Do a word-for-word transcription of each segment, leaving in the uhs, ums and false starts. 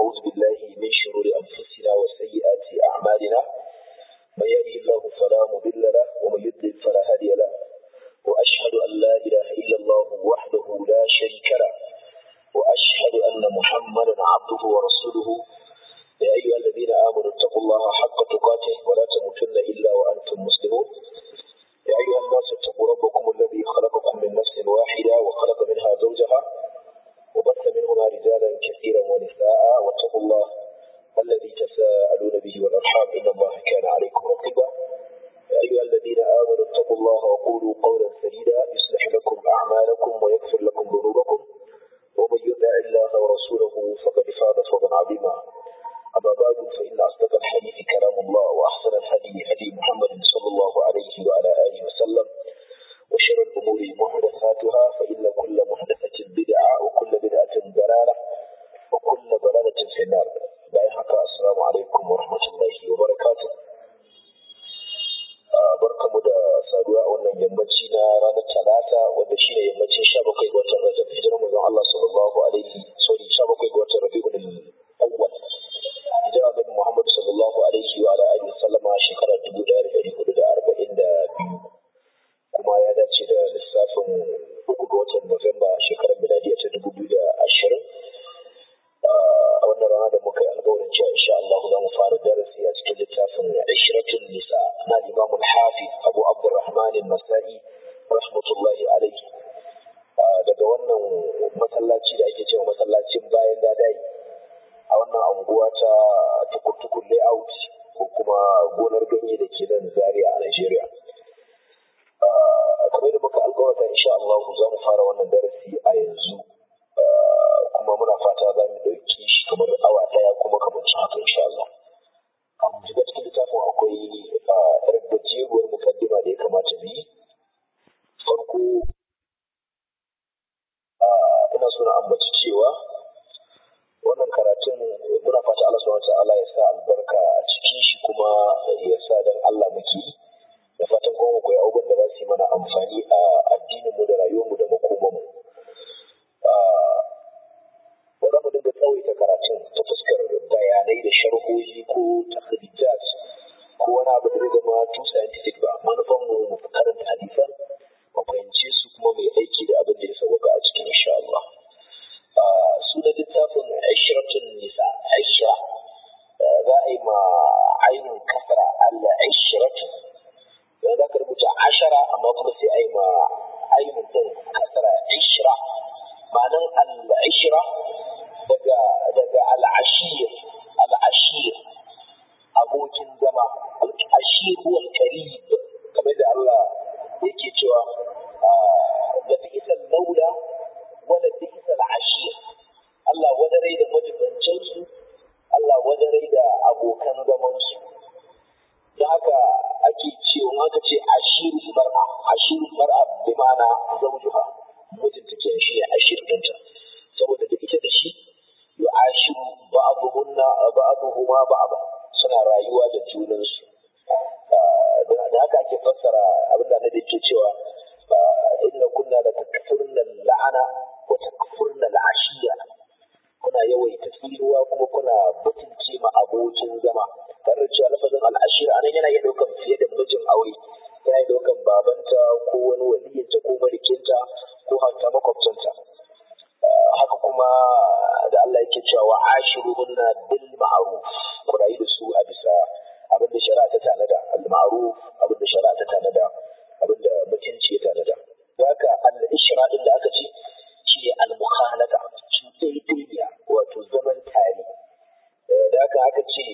ونعوذ بالله من شرور أنفسنا وسيئات أعمالنا من يهده الله فلا مضل له ومن يضلل فلا هادي له وأشهد أن لا إله إلا الله وحده لا شريك له وأشهد أن محمدا عبده ورسوله يا أيها الذين آمنوا اتقوا الله حق تقاته ولا تموتن إلا وأنتم مسلمون يا أيها الناس اتقوا ربكم الذي خلقكم من نفس واحدة وخلق منها زوجها وبث منهما رجالا كثيرا ونساء واتقوا الله الذي تساءلون به والأرحام إن الله كان عليكم رقيبا يا أيها الذين آمنوا اتقوا الله وقولوا قولا سديدا يصلح لكم أعمالكم ويغفر لكم ذنوبكم ومن يطع الله ورسوله فقد فاز فوزا عظيما أما بعد فإن أصدق الحديث كلام الله وأحسن الهدي هدي محمد صلى الله عليه وعلى آله وسلم وشر الأمور محدثاتها فإن كل محدثة بدعة وكل بدعة ضلالة وكل ضلالة في النار. بايعك السلام عليكم ورحمة الله وبركاته. barkamu da saduwa a wannan yammaci na ranar talata wanda shine yammacin sha bakwai ga watan Rajab hijirar manzon Allah sallallahu alaihi sorry sha bakwai ga watan Rabiul Awwal hijirar Annabi Muhammad sallallahu alaihi wa ala alihi wasallama shekarar dubu ɗaya da ɗari hudu da arba'in da biyu kuma ya dace da lissafin uku ga watan Nuwamba shekarar miladiya ta dubu biyu da ashirin a wannan rana da muka yi alƙawarin cewa insha Allah za mu fara darasi a cikin littafin Ishratun Nisa na Imam al-Hafiz Abu Abdurrahman an-Nasa'i rahmatullahi alayhi daga wannan masallaci da ake cewa masallacin bayan dadai a wannan anguwa ta tukutukun layout ko kuma gonar ganye da ke nan Zaria a Nigeria. Kamar da muka alƙawarta insha Allah za mu fara wannan darasi a yanzu kuma muna fata za mu ɗauki shi kamar awa ɗaya kuma kamar haka insha Allah. Kafin shiga cikin littafin akwai yar gajeruwar mukaddima da ya kamata mu yi. Farko ina so na ambaci cewa wannan karatun muna fata Allah subhanahu wa ta'ala ya sa albarka a cikin shi kuma ya sa dan Allah muke yi. Da fatan kuma mu koyi abubuwan da za su yi mana amfani a addininmu da rayuwarmu da makomanmu. Ba za mu dinga tsawaita karatun ta fuskar bayanai da sharhohi ko takhrijat ko wani abu da zai zama too scientific ba. Manufanmu mu karanta hadisan mu fahimce su kuma mai aiki da abin da ya sauka a cikin insha Allah. Sunan littafin Ishratun Nisa, Ishra za a yi ma ainihin kasra al-Ishratu. Yanzu za ka rubuta ashara amma kuma sai a yi ma ainihin ɗin kasra Ishra. Ma'anan al-Ishra daga daga al-Ashir, al-Ashir abokin zama, al-Ashir huwa al-Qarib kamar da Allah yake cewa da bi'sal maula wala bi'sal ashir. Allah wadarai da majibancin su, Allah wadarai da abokan zaman su. Da haka ake cewa aka ce ashirul mar'a, ashirul mar'a bi ma'ana zawjuha, mijinta ke shi ne ashir ɗinta, saboda da ita da shi yu'ashiru ba'dhunna ba'dhuhuma ba'dha, suna rayuwa da junansu. Da haka ake fassara abin da Annabi yake cewa inna kunna la takfurna la'ana wa takfurna al'ashiya, kuna yawaita tsiruwa kuma kuna butulce ma abokin zama. Tare da cewa lafazin al'ashira anan yana iya daukan fiye da mijin aure, yana iya daukan babanta ko wani waliyinta ko marikinta ko hatta makwabtanta. Haka kuma da Allah yake cewa wa ashiruhunna bil ma'ruf, ku rayu da su a bisa abin da shari'a ta tanada, al ma'ruf abin da shari'a ta tanada, abin da mutunci ya tanada. Haka al-ishra din da aka ce shi ne al-mukhalata, cuɗaɗɗeniya wato zaman tare. Da haka aka ce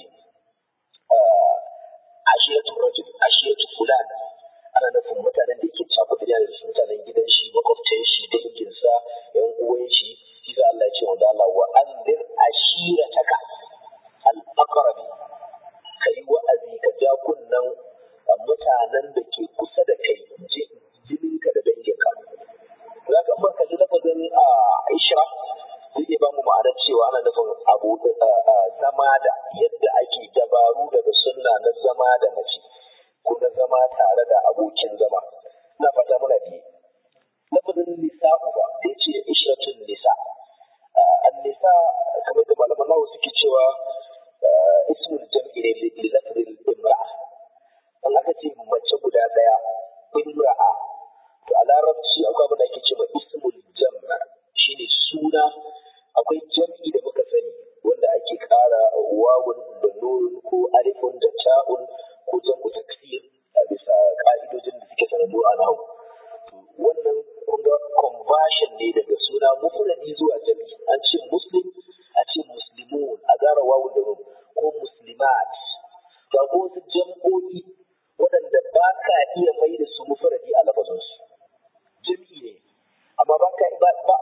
ashiratu rajul, ashiratu fulan, ana nufin mutanen da yake cakuɗa da su, mutanen gidan shi, makwabtan shi, danginsa, yan uwan shi. Shi za Allah ya ce wanda Allah wa anzir ashirataka al-aqrabi, kai wa'azi ka ja kunnan mutanen da ke kusa da kai, jininka da danginka. Za ka amma kalli lafazin Ishra zai iya ba mu ma'anar cewa ana nufin abu zama da yadda ake dabaru daga sunna na zama da mace ko na zama tare da abokin zama. Ina fata muna biye. Lafazin nisa'u ba da ya ce ishratun nisa. An nisa kamar da malaman nawa suke cewa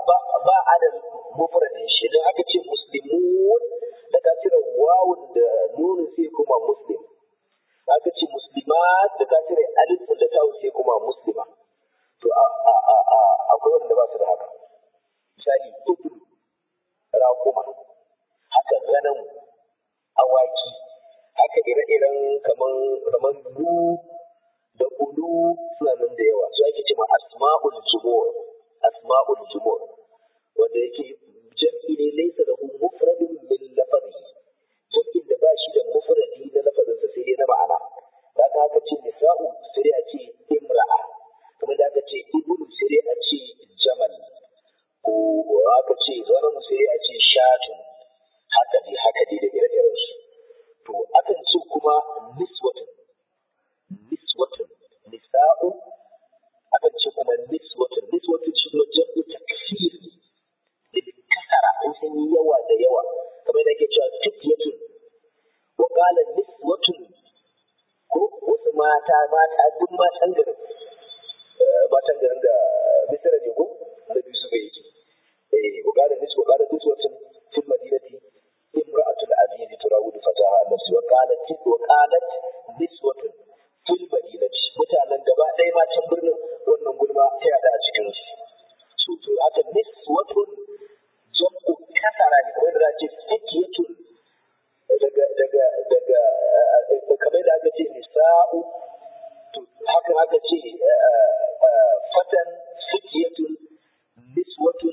ba ba adal mufradin shi idan aka ce muslimun da ka cire wawun da nunun sai kuma muslim aka ce muslimat da ka cire alif da ta'u sai kuma muslima to a a a a akwai wanda ba su da haka misali ibn raquma haka ganamu awaki haka ire-iren kaman kaman lu da ulu suna nan da yawa su ake cewa asma'ul jumur asma'ul jumur wanda yake jam'i ne laysa lahu mufradun min lafzihi jam'in da ba shi da mufradi na lafazinsa sai dai na ma'ana da aka haka ce nisa'u sai dai a ce imra'a kamar da aka ce ibnu sai dai a ce jamal ko aka ce zanamu sai dai a ce shatun haka dai haka dai da ire-iren su to akan ce kuma niswatun niswatun nisa'u akan ce kuma niswatun niswatun shi kuma jam'u takfir da kasara in sun yi yawa da yawa kamar da ake cewa fityatun wa qala niswatun ko wasu mata mata duk matan garin matan garin da misira ne ko da bisu bai yi eh wa qala niswa qala niswatun fil madinati imra'atul aziz turawud fataha an-nafs wa qalat wa qalat niswatun fil madinati mutanen gaba ɗaya matan birnin wannan gulma ta yada a cikin su su to haka niswatun jam'u kasara ne kamar da za a ce fityatun daga daga daga kamar da aka ce nisa'u to haka aka ce fatan fityatun niswatun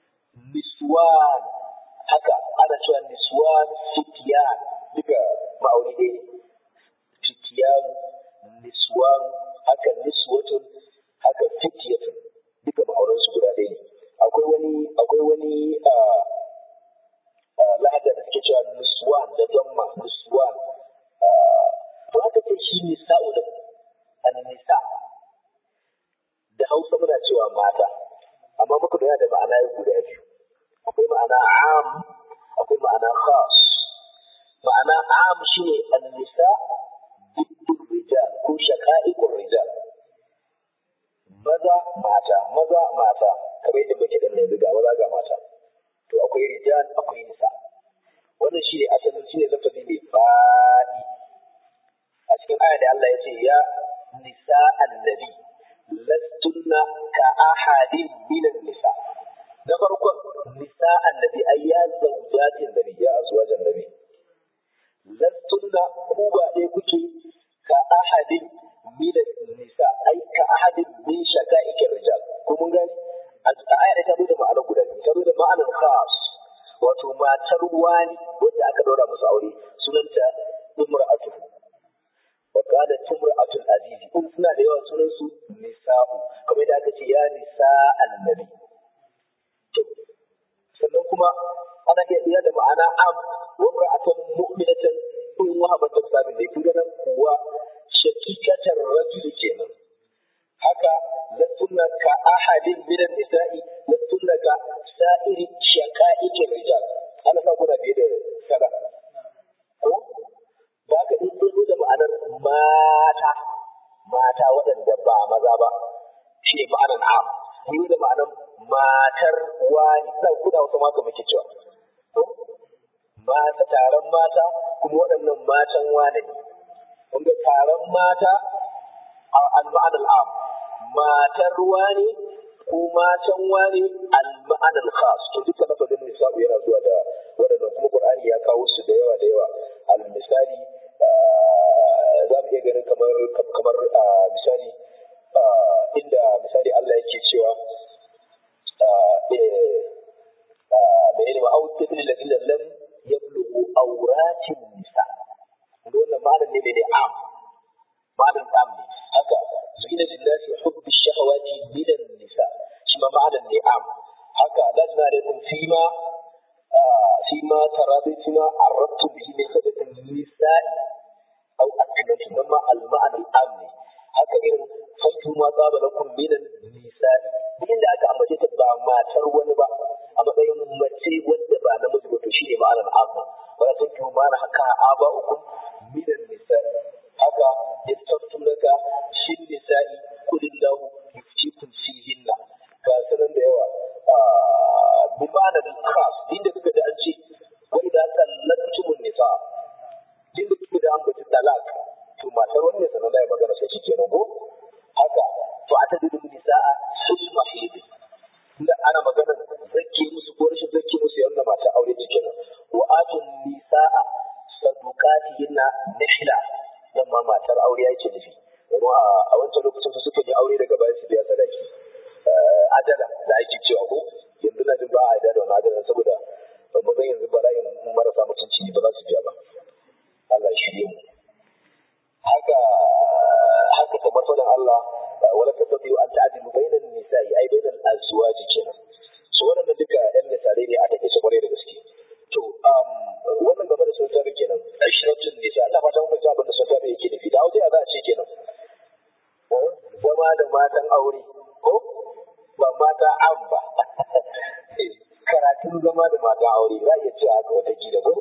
niswan haka ana cewa niswan fityan duka ma'auni ɗaya fityan niswan haka niswatun haka fityatun duka ma'auran su guda ɗaya akwai wani akwai wani lahada da suke cewa niswan da damma niswan to haka ce shi nisa'u da an-nisa da Hausa muna cewa mata amma muka da da ma'ana guda biyu akwai ma'ana am akwai ma'ana khas ma'ana am shine an-nisa biddu rijal ko shaqa'iqur rijal maza mata maza mata kamar yadda muke dan yanzu ga maza ga mata to akwai rijal akwai nisa wannan shine asalin shine lafazi mai fadi a cikin aya da Allah ya ce ya nisa annabi lastunna ka ahadin minan nisa na farkon nisa annabi ay ya zawjatin nabi ya azwajan nabi lastunna ku ba dai kuke ka ahadin minan nisa ay ka ahadin min shaqa'iqir rijal ko mun gani a aya da ta zo da ma'ana guda biyu ta zo da ma'anar khas wato matar wani wanda aka daura musu aure sunanta imra'atuhu wa qalat imra'atul aziz kun suna da yawa sunan su nisa'u kamar da aka ce ya nisa annabi to sannan kuma ana iya iya da ma'ana am wa imra'atun mu'minatan in wahabat sabin da kun nan kuwa shakikatar rajul kenan haka lattunna ka ahadin minan nisa'i lattunna ka sa'iri shaqa'iqir rijal ana sa kuna biye da sada ko ba ka in zo da ma'anar mata mata waɗanda ba maza ba shi ne ma'anar am yi da ma'anar matar wani nan kuna wasu maka muke cewa mata taron mata kuma waɗannan matan wane ne kun ga taron mata al-ma'an al-am matar wani ko matan wani al-ma'an al-khas to duka lafazin nisa'u yana zuwa da waɗannan kuma Qur'ani ya kawo su da yawa da yawa al-misali za mu iya ganin kamar kamar misali inda misali Allah yake cewa menene ma au tabbil ladina lam yablughu awratin nisa wannan ma'anar ne ne am ma'anar am ne haka zina lillahi hubbi shahawati minan nisa shi ma ma'anar ne am haka lazna alaikum fima fima tarabitina arabtu bihi min sabatin nisa'i aw akilatu namma al-ma'an al-am ne haka irin fantu ma tsaba lakum minan nisa'i inda aka ambace ta ba matar wani ba a matsayin mace wanda ba namiji ba to shine ma'anar amma wala tantu ma na haka aba'ukum minan nisa'i haka yastaftunaka shin nisa'i kulillahu yuftikum fihinna ga sanan da yawa bi ma'ana khas din da kuka da an ce wa idza sallatumun nisa din da kuka da an bace talak to matar wannan sanan da magana sai kenan ko haka to a tadidu nisaa fil mahid inda ana magana zakke musu ko rashin zakke musu yanda mata aure take nan wa atun nisaa sadukatihinna nihla nan ma matar aure yake nufi kuma a wancan lokacin su suka yi aure daga bayan su biya sadaki adala da ake cewa ko yanzu na jin ba a da wannan adala saboda mun ga yanzu bala'in marasa mutunci ba za su biya ba Allah ya shirye mu haka haka kamar fadan Allah wala tasbihu an ta'dilu bainan nisa'i ai bainan azwaji kenan so wannan duka ɗan misalai ne a take su kware da gaske to um wannan game da sunta kenan ashratun nisa Allah fata mun fahimta abin da sunta yake nufi da hausa za a ce kenan zama da matan aure ko ba mata an ba karatun zama da matan aure za a iya cewa haka wata gida ko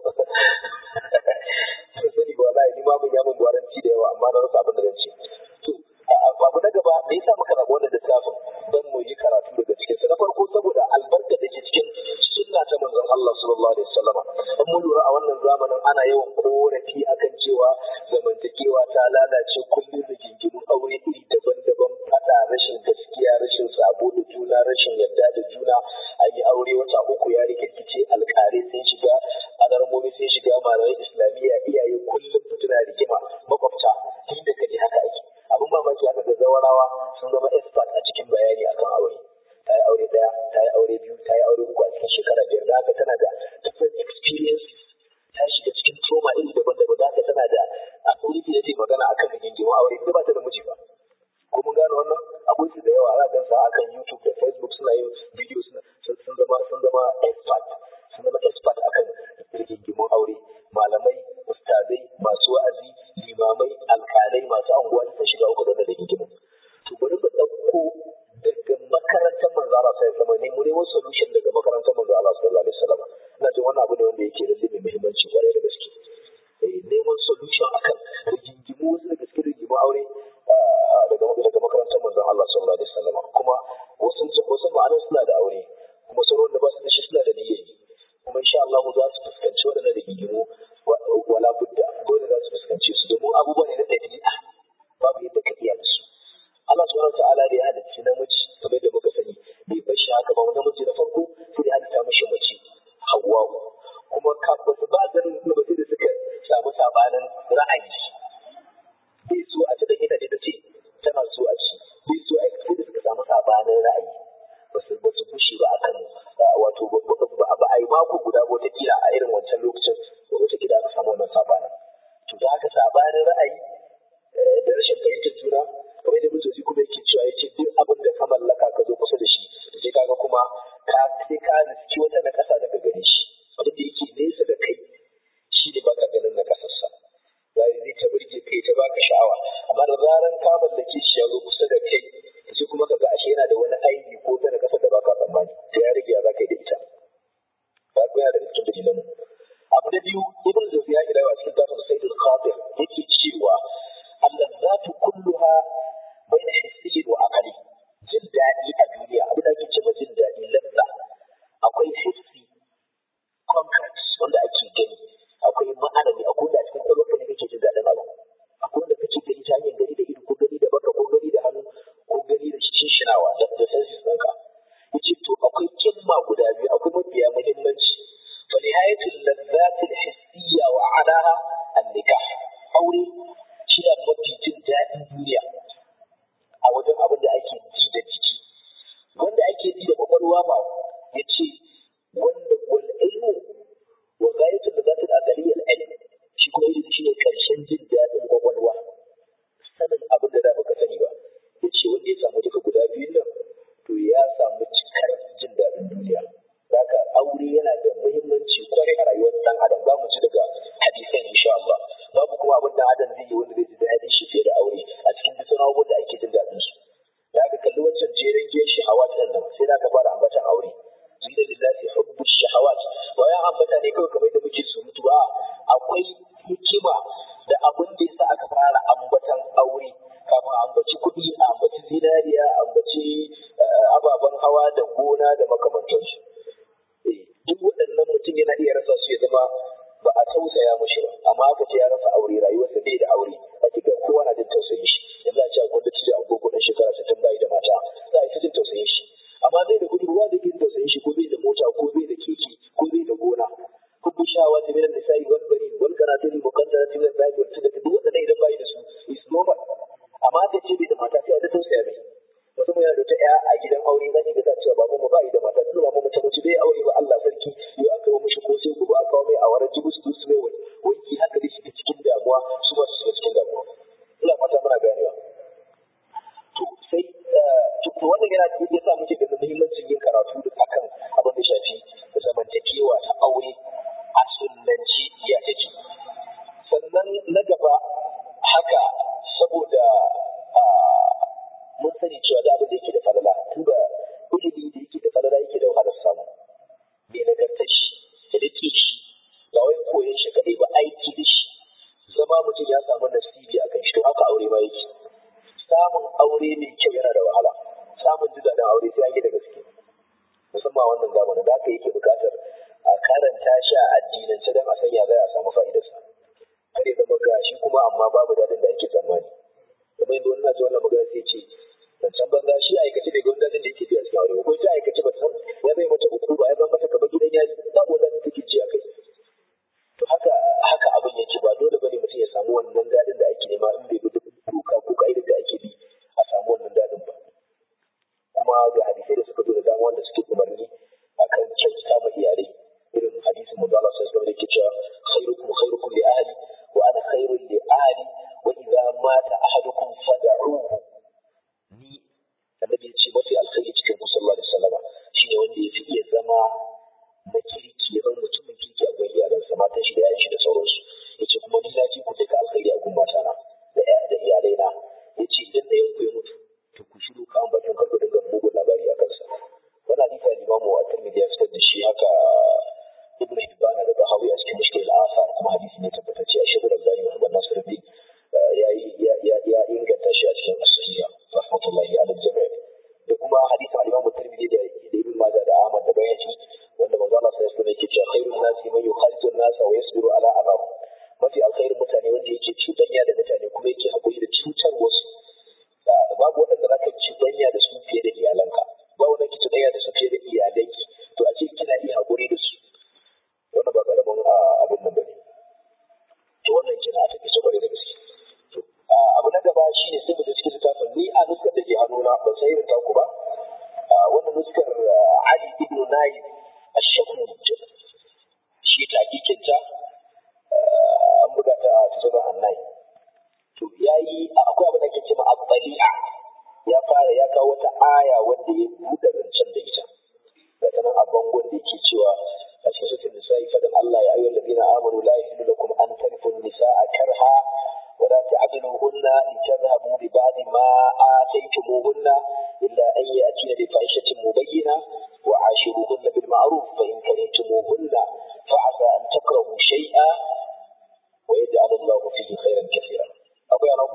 sun sani ba wallahi ni ma mun yamin gwaranci da yawa amma na rasa abin da zan ce to abu na gaba me yasa muka rabu wannan littafin don mu yi karatu daga cikin sa na farko saboda albarka da ke cikin sunna ta manzon Allah sallallahu alaihi wasallam in mun lura a wannan zamanin ana yawan korafi akan cewa zamantakewa ta lalace kullum da jingimin aure iri daban-daban fada rashin gaskiya rashin sabo da juna rashin yarda da juna an yi aure wata uku ya rikice alƙalai sun shiga alarmomi sun shiga malamai islamiyya iyaye kullum fitina rigima makwabta tun da kaji haka ake abin mamaki haka ga zawarawa sun zama expert a cikin bayani akan aure ta yi aure daya ta yi aure biyu ta yi aure uku a cikin shekara biyar da haka tana da different experiences ta shiga cikin trauma iri daban-daban da haka tana da authority da ta magana akan rigingimin aure inda ba ta da miji ba ko mun gano wannan akwai su da yawa za a gansa akan YouTube da Facebook suna yin video suna sun zama sun zama expert sun zama expert akan rigingimin aure malamai ustazai masu wa'azi limamai alkalai masu anguwa sun shiga uku da rigingimin to bari mu dauko daga makarantar manzo Allah sai zama ne mu nemo solution daga makarantar manzo Allah sallallahu alaihi wasallam ina jin wannan abu ne wanda yake da mai muhimmanci kwarai da gaske eh neman solution akan rigingimu wasu daga cikin rigingimin aure daga daga makarantar manzo Allah sallallahu alaihi wasallam kuma wasu wasu ma'anar suna da aure kuma sauran da ba su da shi suna da niyyar kuma insha Allah za su fuskanci waɗannan rigingimu wala budda dole za su fuskanci su domin abubuwa ne na ɗabi'a babu yadda ka iya da su Allah subhanahu ta'ala da ya halicci namiji kamar da muka sani bai bar shi haka ba namiji na farko sai ya halitta mishi mace Hawwa kuma ka ba su ba ganin ba sai da suka samu sabanin ra'ayi bai so a ci da ita ta ce tana so a ci bai so a sai da suka samu sabanin ra'ayi ba su ba su bushe ba akan wato ba a yi mako guda ba wata kila a irin wancan lokacin da wata kila aka samu wannan sabanin to da aka sabanin ra'ayi da rashin fahimtar juna kamar da mutoci kuma yake cewa yace duk abin da ka mallaka ka zo kusa da shi sai kaga kuma ka sai ka riski wata na kasa daga gare shi abin da yake nesa da kai shi ne baka ganin na kasarsa zai zai ta burge kai ta baka sha'awa amma da zaran ka mallake shi ya zo kusa da kai sai kuma kaga ashe yana da wani aibi ko ta na kasa da baka tsammani sai ya rage ya zaka yi da ita ba ku yana da cikin dalilan mu abu da biyu ibn Jawzi ya kira a cikin tafsir Sayyid al-Khatir yake cewa allazatu kulluha baina hissiyin wa aqli jin daɗi a duniya abin da ake cewa jin daɗi lazza akwai hissi concrete wanda ake gani akwai ma'anawi akwai wanda a cikin kwalwarka ne kake jin daɗin abu akwai wanda kake gani ta hanyar gani da ido ko gani da baka ko gani da hannu ko gani da shishinawa da da senses ɗinka yace to akwai kimma guda biyu akwai mafiya muhimmanci fa nihayatul lazzati al-hissiyya wa alaha an-nikah aure shi ne mafi jin daɗin duniya a wajen abin da ake ji da jiki wanda ake ji da kwakwalwa ba ya ce wanda wal ilmu wa ghayatul ladati al-aqliyya al-ilm shi kuma ilimi shi ne karshen jin daɗin kwakwalwa sanin abin da da baka sani ba ya ce wanda ya samu duka guda biyun nan to ya samu cikar jin daɗin duniya haka aure yana da muhimmanci kwarai a rayuwar dan adam za mu ci daga hadisan insha Allah babu kuma abin da adam zai yi wanda zai ji daɗin shi fiye da aure a cikin duk sauran abubuwan da ake jin daɗin su da aka kalli wancan jeren giyan shahawat ɗin nan sai da aka fara ambatan aure zina lillahi hubbu shahawat ba ya ambata ne kawai kamar da muke surutu a akwai hikima da abin da yasa aka fara ambatan aure kafin a ambaci kuɗi a ambaci zinariya a ambaci ababen hawa da gona da makamantansu lillahi wa inna ilaihi duk waɗannan idan bai da su is normal amma ta ce bai da mata sai a da tausaya mai mutum yana da ta ƴa a gidan aure zan ga ta cewa babu mu bai da mata tun ba mu mace mace bai aure ba Allah sarki yau aka kawo mishi ko sai gobe aka kawo mai a warar jibus su mai wanki haka dai shiga cikin damuwa su ba su shiga cikin damuwa ina fata muna ganewa to sai to wannan yana da yasa muke ganin muhimmancin yin karatu da akan abin da shafi zamantakewa ta aure a sunnanci ya take sannan na gaba haka saboda mun sani cewa da abin da yake da falala tunda ilimi da yake da falala yake da wahalar samu mai nagartar shi da rike shi ba wai koyon shi kadai ba aiki da shi zama mutum ya samu nasibi a kan shi to haka aure ma yake samun aure mai kyau yana da wahala samun jidaɗin aure sai an yi da gaske musamman wannan zamanin da haka yake buƙatar a karanta shi a addinance don a san ya za a samu fa'idarsa kar ya zama gashi kuma amma babu daɗin da ake tsammani kuma yanzu wani na ji wannan magana sai ce zancen banza shi aikace bai gwamnati daɗin da yake biya cikin aure ko ta aikace ba ta san ya zai mata uku ba ya zama mata kaba gidan yaji babu wani daɗin take ji a kai to haka haka abin yake ba dole bane mutum ya samu wannan daɗin da ake nema in bai bi doka ko ka'idar da ake bi a samu wannan daɗin ba kuma ga hadisai da suka zo da dama wanda suke umarni akan kyautata ma iyalai irin hadisin manzo Allah sallallahu alaihi wasallam da yake cewa khairukum khairukum li ahli wa ana khairul li ahli wa idza mata ahadukum fad'uhu ni annabi ya ce mafi alkhairi cikin ku sallallahu alaihi wasallam shine wanda ya fi iya zama na kirki ya zama mutumin kirki a gwai iyalansa matan shi da yayan shi da sauransu yace kuma ni na ji ku duka alkhairi a gun matana da da iyalai na yace idan ɗayan ku ya mutu to ku shiru kan bakin karku dinga mugun labari a kansa wannan hadisi al-Imam at-Tirmidhi ya fitar da shi haka Ibn Hibban da Bahawi a cikin Mushkil al-Athar kuma hadisi ne tabbatacce a Shaykhul Albani Muhammad Nasiruddin ya ya ya inganta shi a cikin as-Sahih rahmatullahi ala al-jami' da kuma hadisi al-Imam at-Tirmidhi da Ibn Majah da Ahmad da Bayhaqi wanda manzo Allah sallallahu alaihi wasallam yake cewa khairun nasi man yukhalitu an-nas wa yasbiru ala adahum mafi alkhairin mutane wanda yake cuɗanya da mutane kuma yake hakuri da cutar wasu babu waɗanda za ka cuɗanya da su fiye da iyalanka ba wanda ke cuɗanya da su fiye da iyalanki to a ce kina iya haƙuri da su wannan ba ƙaramin abin nan ba ne to wannan kina a tafi saboda da gaske to abu na gaba shi ne sai mu je cikin littafin ni a nuskar da ke hannuna ban san irin taku ba wannan nuskar Ali ibn Naib ash-Shakur shi ta hakikinta an buga ta a tsaron annai to yayi akwai abin da ke cewa at-tali'a ya fara ya kawo wata aya wanda ya buɗe zancen da ita da tanan a bangon da yake cewa a cikin suratul nisa'i fadan Allah ya ayyuhal ladina amanu la yahillu lakum an tarifu an-nisaa karha wa la ta'diluhunna litadhhabu bi ba'di ma ataytumuhunna illa an ya'tina bi fahishatin mubayyina wa 'ashiruhunna bil ma'ruf fa in karihtumuhunna fa'asa an takrahu shay'an wa yaj'al Allahu fihi khayran katira akwai anaku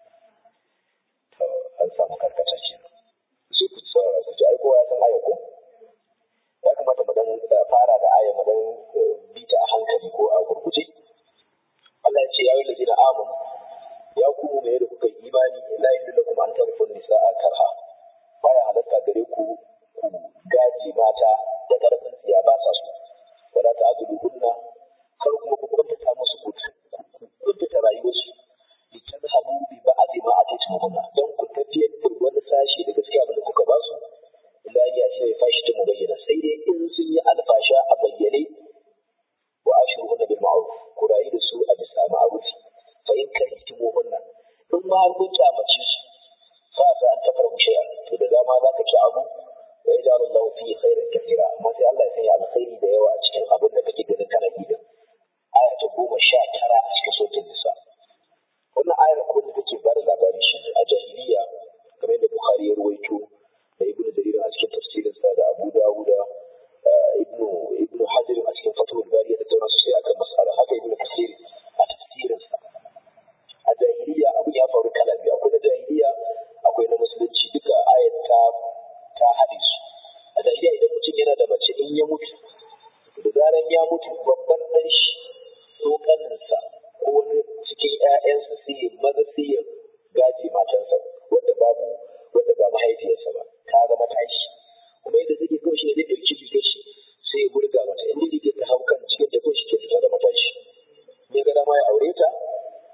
an samu karkata ce sai ku tsara su ji ai kowa ya san aya ko ya kamata mu dan fara da aya mu dan bita a hankali ko a gurguje Allah ya ce ya wanda zina amanu ya ku me da kuka yi imani la ilaha lakum an tarifu nisaa karha baya halatta gare ku ku gaji mata da karfin tsiya ba sa su wala ta'duluhunna kar kuma ku kuntata musu ku kuntata rayuwarsu litadhhabu bi ba'd ma ataytumuhunna dan ku tafiyar da wani sashi da gaskiya abin da kuka ba su illa ya ce ya fashi ta mubayyana sai dai in sun yi alfasha a bayyane wa ashuruhunna bil ma'ruf ku rayu da su a bisa ma'ruf fa in karihtumuhunna in ma har kun kyamace su fa sa an tafarhu shay'an to da dama za ka ci abu wa yaj'alu Allahu fihi khairan kathira amma sai Allah ya sanya alkhairi da yawa a cikin abin da kake ganin kana yi da aya ta goma sha tara a cikin suratul nisa wannan ayar abin da take bada labari shi a jahiliya kamar yadda Bukhari ya ruwaito da Ibn Jarir a cikin tafsirinsa da Abu Dawud Ibn Ibn Hajar a cikin Fathul Bari da tattauna sosai akan mas'ala haka Ibn Kathir a tafsirinsa a jahiliya abu ya faru kala biyu akwai na jahiliya akwai na musulunci duka ayat ta ta haɗe su a jahiliya idan mutum yana da mace in ya mutu da zaran ya mutu babban ɗan shi ko ƙaninsa ko wani cikin ƴaƴansa sai ya maza sai ya gaje matansa wanda babu wanda ba mahaifiyarsa ba ta zama tashi kuma yadda zai kawai shi ne zai ɗauki rigar shi sai ya burga mata inda rigar ta hau kan cikin ta kawai shi ke ta zama tashi ya ga dama ya aure ta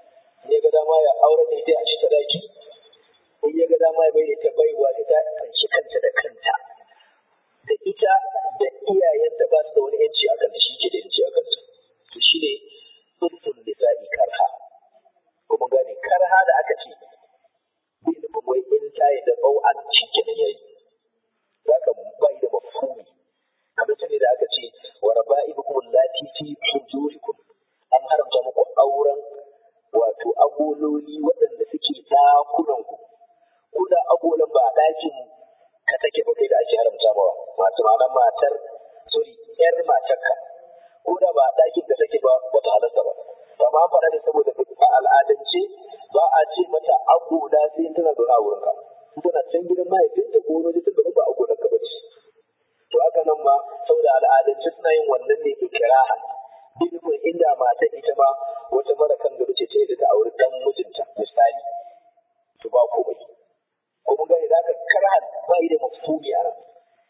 iyayenta ba su da wani yanci akan ta, shi ke da yanci akan ta. To shi ne sulhun nisa'i karha. Kuma gane karha da aka ce bai nufin wai in ta yi da bau'an shi ke da yayi. Zaka bai da mafhumi. Kamar ne da aka ce wa raba'ibukum allati fi hujurikum, an haramta muku auren wato agololi waɗanda suke dakunan ku. Ko da agolan ba a ɗakin ka take ba kai da ake haramta mawa, masu ma'anar matar sorry yar matarka, ko da ba a ɗakin ka take ba wata halarta ba. Amma an faɗa ne saboda a al'adance ba a ce mata agola sai tana zaune a wurinka. Tana can gidan mahaifinta ko wani tun da ba agolan ka ba ce. To haka nan ma saboda al'adance suna yin wannan ne ikirahan. Duk inda matar ita ma wata mara kan gado ce ta yi ta auri dan mijinta misali, to ba komai. Ko mun gani da aka karhan ba yi da mafhumi a nan.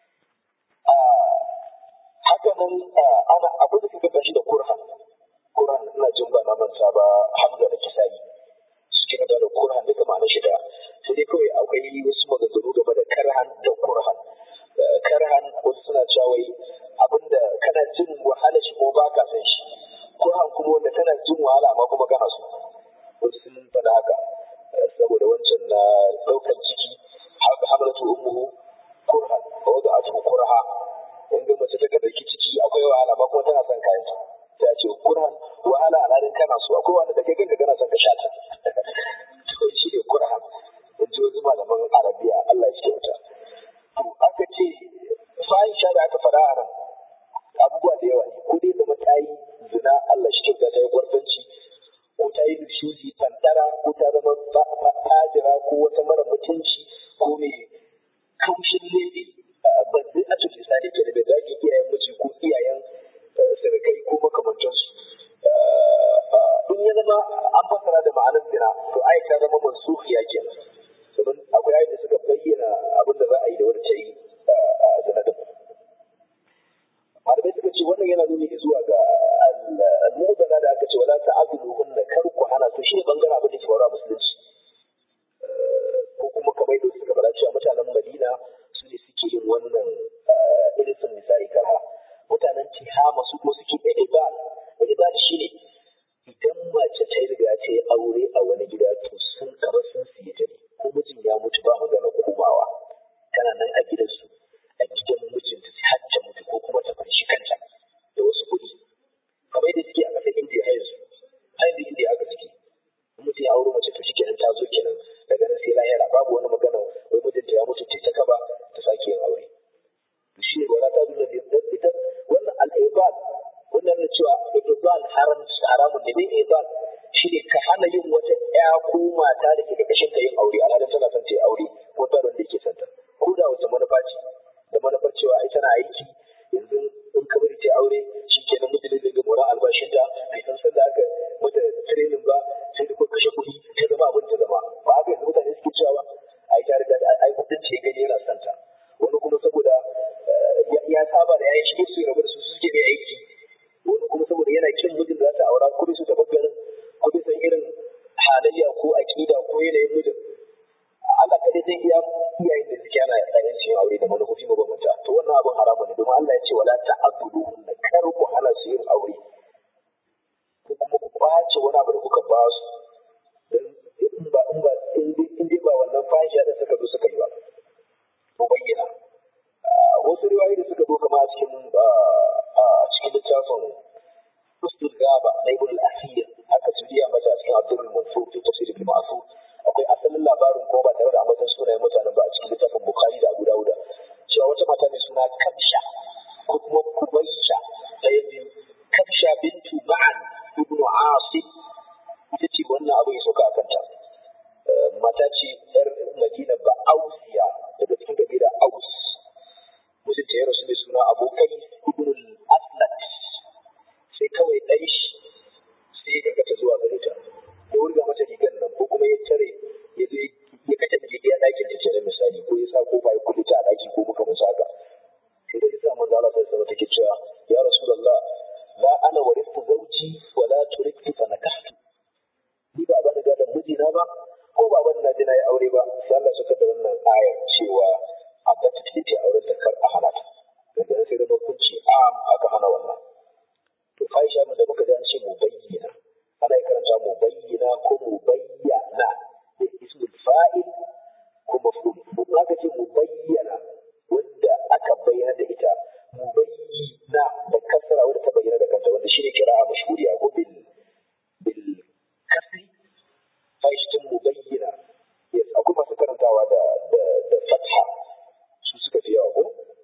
Haka nan ana abu da suka kashi da kurhan. Kurhan ina jin ba na manta ba Hamza da Kisai suke kanta da kurhan duka ma'anar shi daya. Sai dai kawai akwai wasu maganganu game da karhan da kurhan. Karhan wasu suna cewa wai abinda kana jin wahala shi ko baka san shi. Kurhan kuma wanda kana jin wahala amma kuma kana so. Wasu sun faɗa haka saboda wancan na ɗaukan ciki hamlatu ummuhu kurhan wa wada'atuhu kurha. Wanda mace ta ɗauki ciki akwai wahala amma kuma tana son kayan ta. Ta ce kurhan wahala alhalin kana so, akwai wanda da kai kanka kana son ka sha ta. To shi ne kurhan. In ji wasu malaman Arabiya Allah ya kyauta. To aka ce fahisha da aka faɗa a nan abubuwa da yawa ne, ko dai zama ta yi zina Allah shi kyauta ta yi gwarfanci, ko ta yi nushuzi fantara, ko ta zama fajira ko wata mara mutunci ko mai kaushin lebe ba zai a cikin misali ke da bai zaki iyayen miji ko iyayen sirkai ko makamantansu. In ya zama an fassara da ma'anar zina to ai ta zama mansukhiya kenan. Domin akwai ayoyin da suka bayyana abin da za a yi da wanda ta yi zina din. Malamai suka ce wannan yana nuni zuwa ga al-mu'tazila da aka ce wala ta'buduhunna kar ku hana su, shi ne bangaren abin da ke faruwa musulunci. Ko kuma kamar da suka fara cewa mutanen Madina su ne suke yin wannan ilisin nisa'i karha. Mutanen Tihama su ko suke da ibal. Ibal shi ne idan mace ta riga ta yi aure a wani gida to sun kamar sun siye ta ne, ko mijin ya mutu ba magana komawa, tana nan a gidansu a gidan mijinta sai har ta mutu ko kuma ta fanshi kanta da wasu kuɗi kamar yadda suke a ƙasar Indiya har yanzu. Har yanzu Indiya aka suke, mutum ya aure mace to shi kenan ta zo kenan daga nan sai lahira, babu wani magana wai mijinta ya mutu ta kaba ta sake yin aure. To shi ne wala ta duna ita wannan al-ibad, wannan ne cewa ibad haram haramun ne. Mai ibad shi ne ka hana yin wata ƴa ko mata da ke ƙarƙashin ta yin aure alhalin tana son ta yi aure ko ta da ke son ta, ko da wata manufa ce, da manufar cewa ai tana aiki yanzu in ka bari ta aure shi kenan mutum zai ga moran albashinta bai san sanda aka mata training ba sai da ko kashe kuɗi ta zama abin ta zama ba haka yanzu mutane suke cewa ba ai ta riga da ai kudin ce gani yana son ta. Wani kuma saboda ya saba da yayin shi su rabu da su suke mai aiki, wani kuma saboda yana kin mijin da za ta aura ko su taɓa ganin ko bai san irin halayya ko aƙida ko yanayin mijin. Allah kadai zai iya iyayen da suke ana yayin aure da manufofi mabambanta. To wannan abin haramun ne domin Allah ya ce wala ta'buduhunna kar ku hana su yin aure ko kuma ku kwace wani abu da kuka ba su in ba in ba in dai ba wannan fahisha da suka zo suka yi ba. Mu bayyana wasu riwayoyi da suka zo kama a cikin a cikin littafin Ustul Gaba na Ibn al-Asir aka tudiya mata a cikin Abdul Mansur fi tafsir Ibn Mas'ud. Akwai asalin labarin ko ba tare da ambatan sunayen mutanen ba a cikin littafin Bukhari da Abu Dawud cewa wata mata mai suna Kabsha ko kuma Kubaisha ɗayan biyu, Kabsha bintu Ma'an ibn Asim ita ce wannan abu ya sauka a kanta. Mata ce ‘yar Madina ba Ausiya daga cikin kabilar Aus. Mijinta ya rasu mai suna Abokai ibn al-Aslat. Sai kawai ɗan shi sai ya karkata zuwa gare ta. Ya wurga mata rigar nan ko kuma ya tare ya zo ya kace da rigar ɗakin ta kenan misali ko ya sa kofa ya kulle ta a ɗaki ko muka musa haka. Sai da sa manzo Allah sai sama take cewa ya Rasulullah la ana waristu zawji wa la turiktu fa nakahtu. Ni ba ban da mijina ba ko ba ban na jina ya aure ba. Sai Allah suka da wannan ayar cewa a bata take auren ta kar a halata. Daga sai sai da hukunci am aka hana wannan to fahisha mun da muka ji an ce mu bayyana ana karanta mu bayyana ko mu bayyana da ismul fa'il ko maf'ul ko aka ce mu bayyana wanda aka bayyana da ita mu bayyana da kasra wanda ta bayyana da kanta wanda shine kira'a mashhuriya ko bil bil kasri fahishin mu bayyana yes akwai masu karantawa da da da fatha su suka fi yawa ko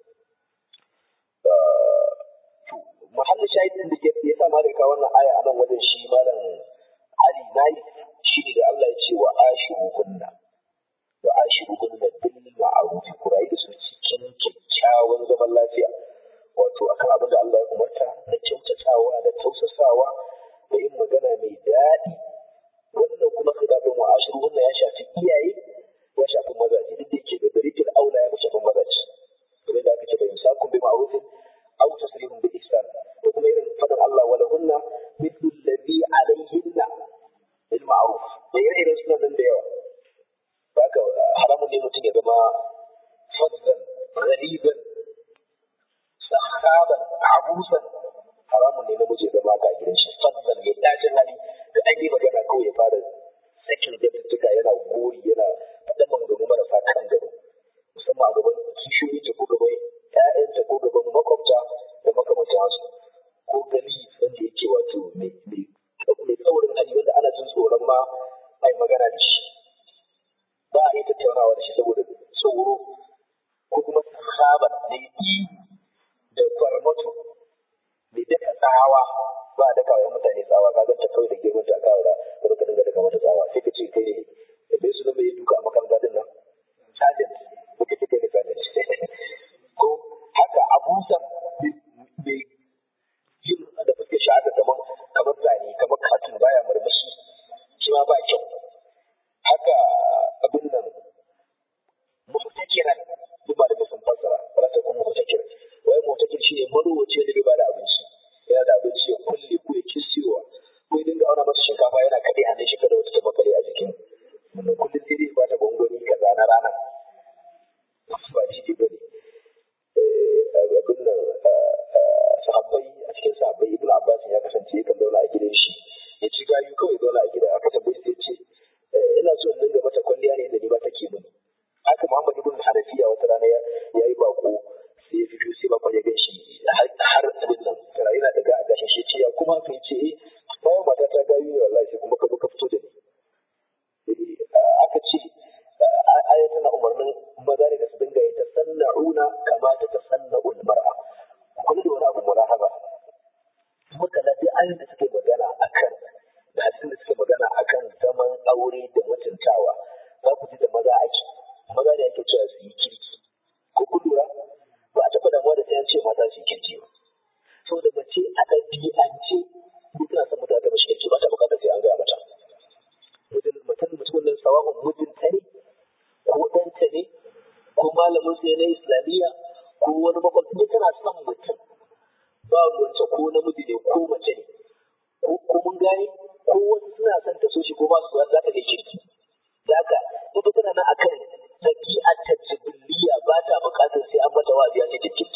mahallin shahidin da ya sa malika wannan aya a nan wajen shi malam Ali nayi shi ne da Allah ya ce wa ashiruhunna wa ashiruhunna bil ma'ruf kurai da su cikin kyakkyawan zaman lafiya wato akan abin da Allah ya umarta na kyautatawa da tausasawa da yin magana mai daɗi wannan kuma khidabin wa ashiruhunna ya shafi iyaye ya shafi mazaje duk da yake da dariqil aula ya shafi mazaje kamar da aka ce bayin sakun bi ma'rufin aw tasrihum bi ihsan da kuma irin fadar Allah wa lahunna mithlu alladhi alayhinna bil ma'ruf da irin sunan nan da yawa haka haramun ne mutum ya zama fadlan ghaliban sahaban abusan haramun ne namiji ya zama ka gidan shi fadlan ya dace hali da an yi magana kawai ya fara sakin da yana gori yana faɗan maganganu marasa kan gado musamman a gaban kishiyoyi ta ko gaban ƴaƴanta ko gaban makwabta da makamantan su ko gali wanda yake wato mai mai tsaurin hali wanda ana jin tsoron ma a yi magana da shi ba a iya tattaunawa da shi saboda tsoro ko kuma sahaba da yi da kwarmato mai daka tsawa ba a daka wa mutane tsawa ka ganta kawai da girman ta kawo da wani ka dinga daka mata tsawa sai ka ce kai ne da bai su nan mai duka a makaranta din nan sergeant ko ka ce kai ne sergeant ko haka abusan mai yin da fuskar shi aka kamar kamar zane kamar katun baya murmushi shi ma ba kyau haka abin nan mutakiran duk ba da sun fassara ba ta kuma mutakir wai mutakir shi ne marowace da bai ba da abinci yana da abinci ya kulle ko ya kisiwa ko ya dinga auna masa shinkafa yana kaɗe hannun shi kada wata ta makale a jikin wannan kullum sai dai ba ta gwangwani kaza na rana ba daidai ba ne abin nan sahabbai a cikin sahabbai ibn abbas ya kasance yakan zauna a gidan shi ya ci gayu kawai zauna a gida aka tambaye sai ce ina so in dinga mata kwalliya ne da ni ba take mini haka muhammad ibn hanafiya wata rana ya yi bako sai ya fito sai bakon ya gan shi har abin nan tara yana daga a gashin shi ce ya kuma kai ce eh bayan mata ta gayu ne wallahi sai kuma ka zo ka fito da ni aka ce aya tana umarnin maza ne da su dinga yi ta sanna'una kama ta ta sanna'ul mar'a kuma da wani abu mulahaza muka lafi ayoyin da suke magana akan da hadisin da suke magana akan zaman aure da mutuntawa za ku ji da maza ake maza ne ake cewa su yi kirki ko kun lura ba a taɓa damuwa da sai an ce mata su yi kirki ba saboda mace a ɗabi'ance duk tana son mutane ta mashi kirki ba ta bukatar sai an gaya mata mutum mutumin nan sawa'un mutunta ne ko ɗanta ne ko malamin sai na islamiyya ko wani makwabci ne tana son mutum ba wance ko namiji ne ko mace ne ko mun gane ko wasu suna son ta so shi ko ba su za ta ga kirki da haka ita tana nan akan tabi'a ta jibiliya ba ta buƙatar sai an mata wa'azi a cikin kirki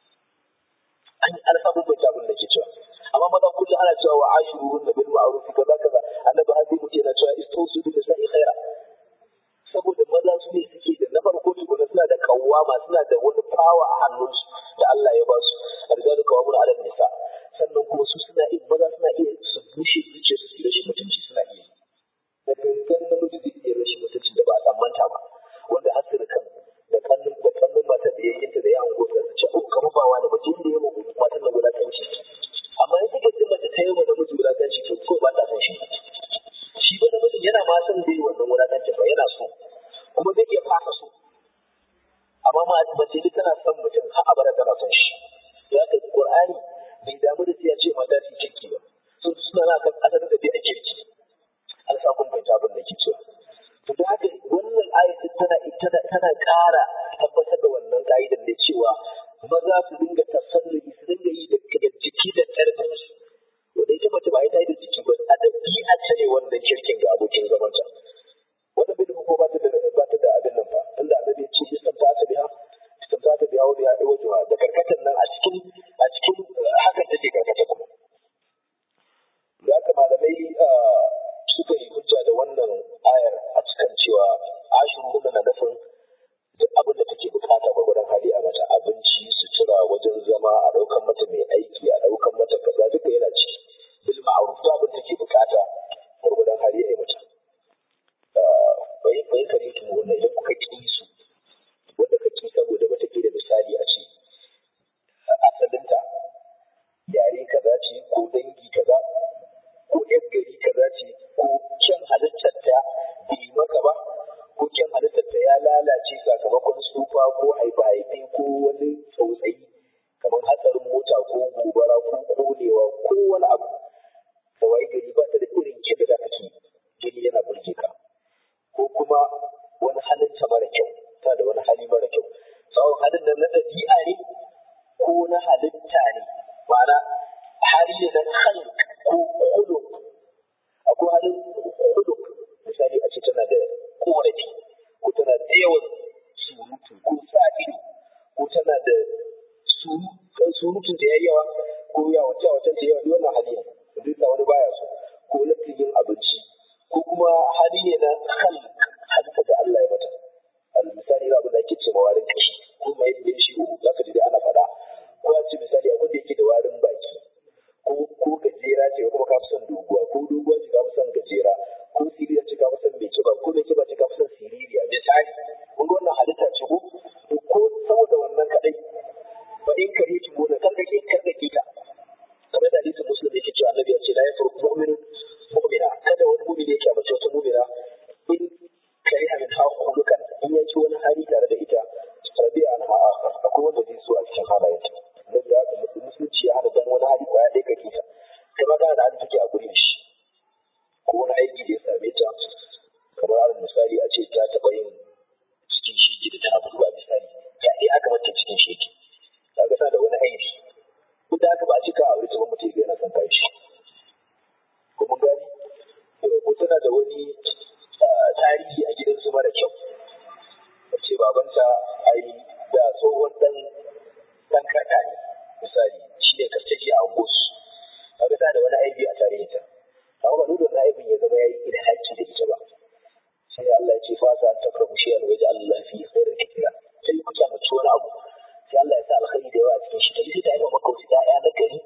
an alfabu bai ta abin da ke cewa amma maza kullum ana cewa wa ashiruhun na bil ma'ruf kaza kaza annabi hadi mutum yana cewa istausu bi nisa'i khaira saboda maza su ne suke da na farko tukuna suna da kawwama suna da wani fawa a hannunsu da Allah ya ba su arzalu kawamun ala nisa sannan kuma su suna iya maza suna iya su bushe zuciya su rashin mutunci suna iya da gangan namiji zai iya rashin mutunci da ba a tsammanta ba wanda hasir kan da kallon da kallon matar da yayin ta da ya ango ta ce ko kamar ba wani ba jin da ya mu matar nan wulakanci amma in kike jin mace ta yi wa namiji wulakanci to ko ba ta san shi shi ba namijin yana ma san zai wannan wulakancin ba yana so kuma zai iya fasa so amma mace duk tana son mutum har abada tana son shi ya kai Qur'ani bai damu da ya ce mata su kirki ba sun suna na kan asalin da bai a kirki an sa kun fahimta abin da ke cewa to da haka wannan ayatin tana tana tana ƙara tabbatar da wannan ka'idar da cewa maza su dinga tasalluki su dinga yi da jiki da ƙarfin su wanda ita mace ba ita yi da jiki ba a ɗabi'a ce ne wannan kirkin ga abokin zamanta wannan bai ko ba ta da ba ta da abin nan fa tunda annabi ya ce istamta ta biha istamta ta biha wa biha wajuha da karkatan nan a cikin hidima, a ɗaukan mata mai aiki, a ɗaukan mata kaza duka yana ciki. Bil ma'ruf da abin take bukata gurgudan hali ya yi mata. Bai bai kare ki wannan idan kuka ki su wanda kake saboda wata da misali a ce asalinta yare kaza ce ko dangi kaza ko yan gari kaza ce ko kyan halittar ta bai maka ba ko kyan halittar ta ya lalace sakamakon tsufa ko haifa-haife ko wani tsautsayi kamar hatsarin mota ko gobara ko konewa ko wani abu da wai gari ba ta da irin kyau da za ka ci gani yana burge ka ko kuma wani halin ta mara kyau ta da wani hali mara kyau tsawon halin nan na ɗabi'a ne ko na halitta ne ma'ana hali ne na khalq ko khuluq akwai halin khuluq misali a ce tana da korafi ko tana da yawan surutu ko sa ido ko tana da surutun da yayi yawa ko ya wata wata ta yawa wannan hali ne duk da wani baya so ko na yin abinci ko kuma hali ne na khalq halitta da Allah ya mata al misali abin da ake cewa warin kashi ko mai yin shi za ka ji da ana faɗa ko a ce misali abin da yake da warin baki ko ko gajera ce kuma ka fi son doguwa ko doguwa ce ka fi son gajera ko siriya ce ka fi son mai kiba ko mai kiba ce ka fi son siririya misali kun ga wannan halitta ce ko ko saboda wannan kadai ba in kare ki gona kar kake kar kake ka kamar da hadisin muslim yake cewa annabi ya ce la yafruq mu'minun mu'mina kada wani mu'mini yake mace wata mu'mina in kariha min ha khulukan in ya ci wani hali tare da ita rabi'a anha akhar akwai wanda zai so a cikin halayenta dan da haka musulunci ya hana dan wani hali kwaya ɗaya kake ta kai ma kana da hali take a gurin shi ko wani aiki da ya same ta kamar alal misali a ce ta taɓa yin cikin shege da tana buɗuwa misali ya ɗaya aka mata cikin shege kaga tana da wani aiki duk da haka ba a cika aure ta ba mutum yana son kai shi ko mun gani ko tana da wani tarihi a gidansu mara kyau ce babanta ai da tsohon dan dan karka ne misali shi ne kartaki a angus kaga tana da wani aibi a tarihinta amma ba dole na aibin ya zama yayi ilhaki da ita ba sai Allah ya ce fasa an takrahu shay'an wa yaj'al Allah fi khairin katira sai ku ta mace wani abu sai Allah ya sa alkhairi da yawa a cikin shi ta sai ta haifa maka wasu ƴaƴa na gari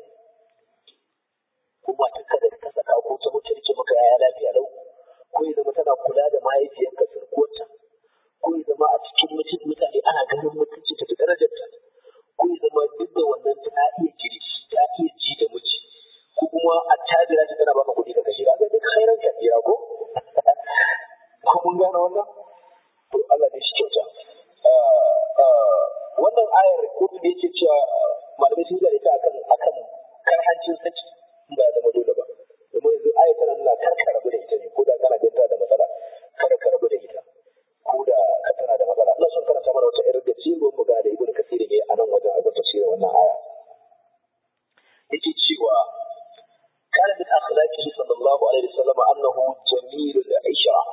ko ba ta kada ka saka ko ta mutu rike maka ƴaƴa lafiya lau ko ya zama tana kula da mahaifiyarka sirkuwarta ko ya zama a cikin mutum mutane ana ganin mutunci ta da darajarta ko ya zama duk da wannan ta iya kirki ta iya ji da miji ko kuma a tajira ta tana baka kuɗi ka kashe ga duk khairan kabira ko ko mun gane wannan to Allah ne shi kyauta wannan ayar ko da yake cewa malamai sun zare ta akan akan karhancin saki ba ya zama dole ba domin yanzu ayar tana nuna kar ka rabu da ita ne ko da kana ganta da matsala kada ka rabu da ita ko da ka tana da matsala ina son karanta mana wata irin gajiyar mu ga da ibnu kasir ne a nan wajen a tafsirin wannan aya yake cewa kana min akhlaqihi sallallahu alaihi wasallam annahu jamilul aishra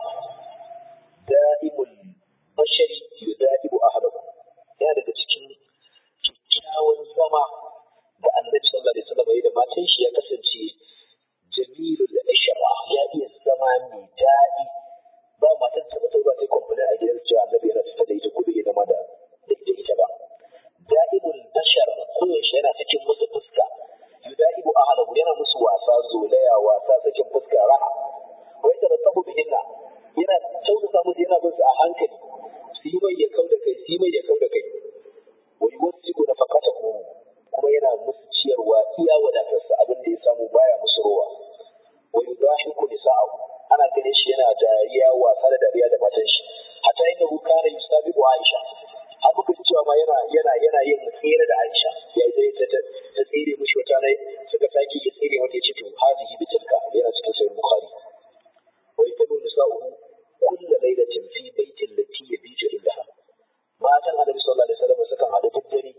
da'imul bashari yudaibu ahlahu ya daga cikin kyakkyawan zama da annabi sallallahu alaihi wasallam ya da matan shi ya kasance jamilul aishra ya iya zama mai daɗi ba matan ta ba ta ba ta complain a gidan cewa annabi yana fita da ita ko bai zama da da ita ba da'imul bashar ko yaushe yana cikin musu fuska yudaibu ahlahu yana musu wasa zolaya wasa sakin fuska raha wai da tabu bihinna yana tausasa musu yana bin su a hankali su yi mai ya kau da kai su yi mai ya kau da kai wai wasu ko na fakata ko kuma yana musu ciyarwa iya wadatarsa abin da ya samu baya musu rowa wai yudashiku nisa'ahu ana ganin shi yana dariya wasa da dariya da matan shi hatta inda kana yusabiqu Aisha har muka ji cewa ma yana yana yana yin tsere da Aisha yayi dai ta ta tsere mishi wata ne suka saki ya tsere wata ce to hazihi bitilka yana cikin sahih Bukhari wai ta nuna sa'uhu kullu lailatin fi baitin lati yabiju indaha matan Annabi sallallahu alaihi wasallam sukan hadu duk dare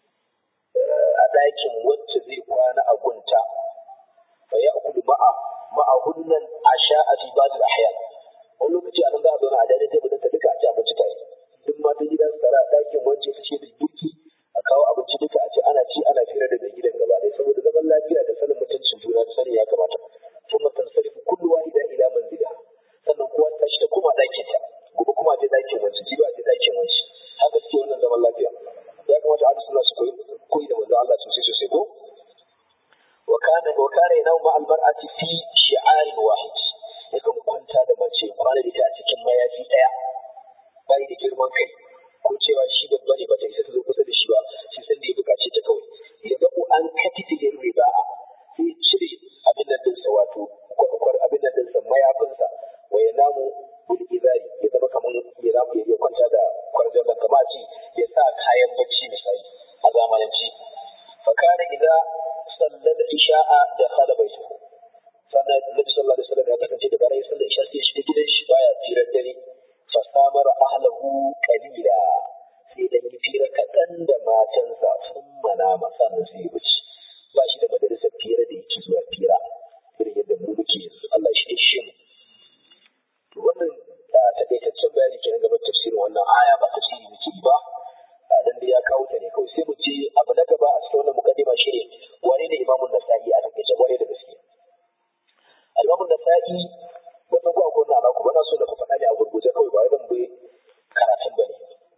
a ɗakin wacce zai kwana a gunta fa ya'kulu ma'a ma'ahunnan asha'a fi ba'd al-ahyan wani lokaci a nan za a zauna a daidai teburin ta duka a ci abinci tare duk matan gidan su tara ɗakin wacce su ce da girki a kawo abinci duka a ci ana ci ana fira da gidan gaba ɗaya saboda zaman lafiya da sanin mutuncin juna da sanin ya kamata kuma tansarifu kullu wahida ila manzila sannan kowa ta shi ta koma ɗakin ta gobe kuma je ɗakin wanci jiba je ɗakin wanci haka suke wannan zaman lafiya ya kamata a suna su koyi koyi da manzo Allah kana yana ma almar'ati fi shi'arin wahid yakan kwanta da mace kwana da ita a cikin mayafi daya bai da girman kai ko cewa shi babba ne bata isa ta zo kusa da shi ba shi san da ya bukace ta kawai ya ga an katifi riba sai cire abin da dinsa wato kwakwar abin da dinsa mayafinsa wa ya namu bil izari ya zama kamar ya zamu ya kwanta da kwarjan nan kamar ce ya sa kayan bacci misali a zamananci fa kana idza sallal isha'a da khala baituhu sannan Nabi sallallahu alaihi wasallam ya kasance da bayan sallar isha sai shi gidan shi baya firar dare fa samara ahlahu qalila sai dan yi fira kadan da matansa sun manama sannan sai ya wuce ba shi da majalisar fira da yake zuwa fira irin yadda mu muke Allah shi shi mu to wannan takaitaccen bayani kenan game da tafsirin wannan aya ba tafsiri muke yi ba dan da ya kawo ta ne kawai sai mu je abu na gaba a cikin wannan mukaddima shi ne wane ne Imam Nasa'i a takaice ware da gaske Imam Nasa'i wata ko akwai na ku bana so da ku faɗa ne a gurguje kawai ba wai dan bai karatun bane